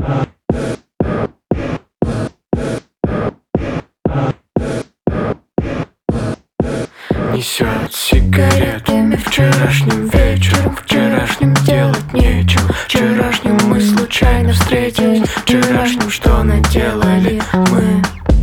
Несет сигаретами вчерашним вечером. Вчерашним делать нечего. Вчерашним мы случайно встретились. Вчерашним что наделали мы?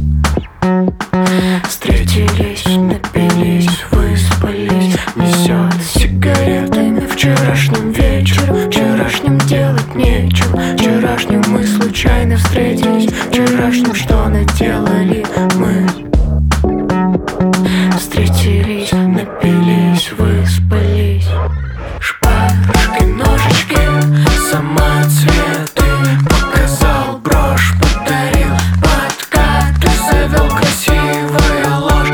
Встретились, напились, выспались. Несет сигаретами вчерашним вечером. Вчерашним делать нечего. Вчерашним мы случайно встретились. Вчерашним что наделали мы? Встретились, напились, выспались. Шпажки, ножички, самоцветы. Показал брошь, подарил подкаты. Завел красивую ложь.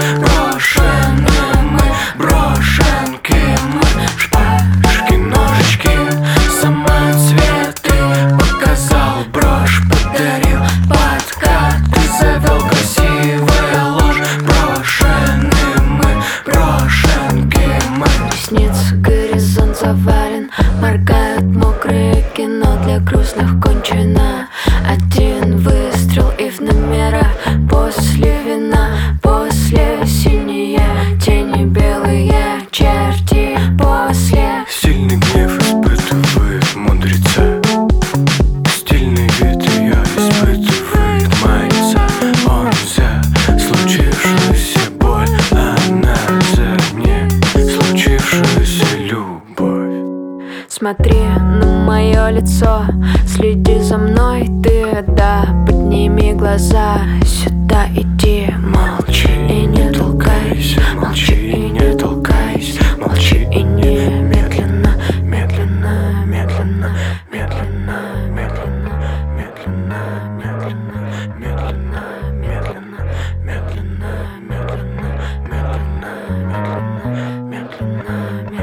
Брошены мы, брошенки мы. Шпажки, ножички, самоцветы. Показал брошь, подарил подкаты. Завел красивую ложь. Брошены мы, брошенки мы. Ресниц горизонт завален. Моргают мокрые, кино для грустных кончено. Один выстрел и в номера. После вина, после синие тени, белые черти. После сильный гнев испытывает мудреца. Стильный вид ее испытывает майца. Он за случившуюся боль, она за не случившуюся любовь. смотри на мое лицо, следи за мной, ты, да, подними глаза, сюда иди. Молчи и не толкайся, молчи и не толкайся, молчи и не медленно, медленно, медленно, медленно, медленно, медленно, медленно, медленно, медленно, медленно, медленно, медленно, медленно, медленно,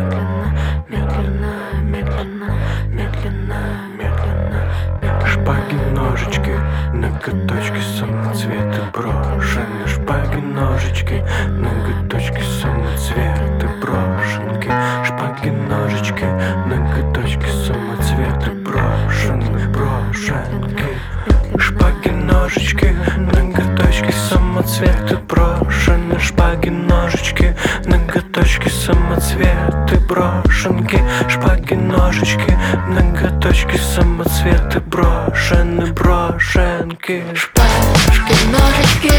медленно, медленно, медленно, медленно. Шпаги, ножички, ноготочки, самоцветы брошены. Шпаги, ножички, ноготочки, самоцветы брошенки. Шпаги, ножички, ноготочки, самоцветы брошены, брошенки. Шпаги, ножички, ноготочки, самоцветы брошены. Шпаги, ножички, ноготочки, самоцветы брошенки. Шпаги, ножички, ноготочки, самоцветы брошены, брошенки. Шпажки, ножички,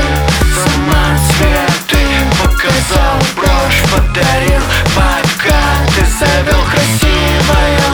Самоцветы, показал брошь, подарил подкаты. Завел красивое